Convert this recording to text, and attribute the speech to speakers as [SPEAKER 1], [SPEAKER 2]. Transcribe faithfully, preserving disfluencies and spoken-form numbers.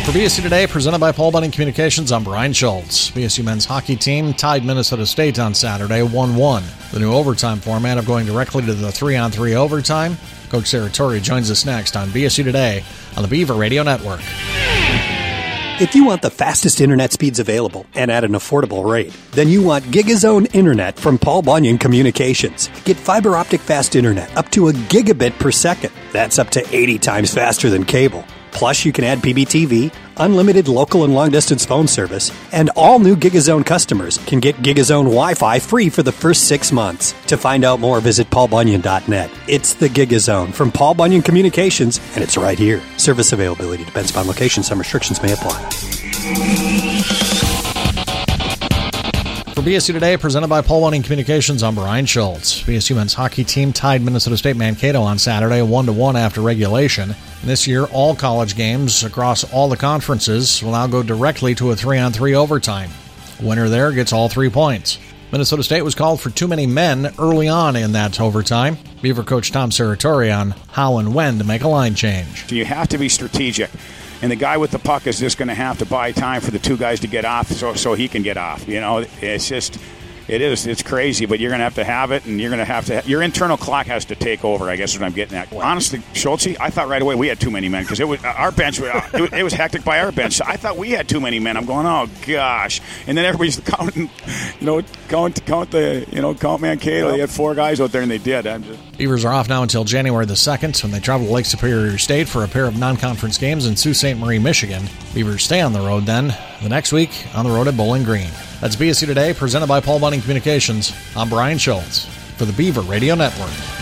[SPEAKER 1] For B S U Today, presented by Paul Bunning Communications, I'm Brian Schultz. B S U men's hockey team tied Minnesota State on Saturday one one. The new overtime format of going directly to the three on three overtime. Coach Serratori joins us next on B S U Today on the Beaver Radio Network.
[SPEAKER 2] If you want the fastest internet speeds available and at an affordable rate, then you want GigaZone Internet from Paul Bunyan Communications. Get fiber optic fast internet up to a gigabit per second. That's up to eighty times faster than cable. Plus, you can add P B T V, unlimited local and long-distance phone service, and all new GigaZone customers can get GigaZone Wi-Fi free for the first six months. To find out more, visit paul bunyan dot net. It's the GigaZone from Paul Bunyan Communications, and it's right here. Service availability depends upon location. Some restrictions may apply.
[SPEAKER 1] For B S U Today, presented by Paul Bunning Communications, I'm Brian Schultz. B S U men's hockey team tied Minnesota State Mankato on Saturday one to one after regulation. And this year, all college games across all the conferences will now go directly to a three on three overtime. Winner there gets all three points. Minnesota State was called for too many men early on in that overtime. Beaver coach Tom Serratori on how and when to make a line change.
[SPEAKER 3] You have to be strategic. And the guy with the puck is just going to have to buy time for the two guys to get off so so he can get off. You know, it's just, it is, it's crazy, but you're going to have to have it, and you're going to have to, your internal clock has to take over, I guess is what I'm getting at. Honestly, Schultze, I thought right away we had too many men because it was, our bench, it was, it was hectic by our bench. I thought we had too many men. I'm going, oh, gosh. And then everybody's counting, you know, count, count the, you know, count Mankato. They had four guys out there, and they did. I'm just...
[SPEAKER 1] Beavers are off now until January the second when they travel to Lake Superior State for a pair of non-conference games in Sault Ste. Marie, Michigan. Beavers stay on the road then the next week on the road at Bowling Green. That's B S U Today, presented by Paul Bunning Communications. I'm Brian Schultz for the Beaver Radio Network.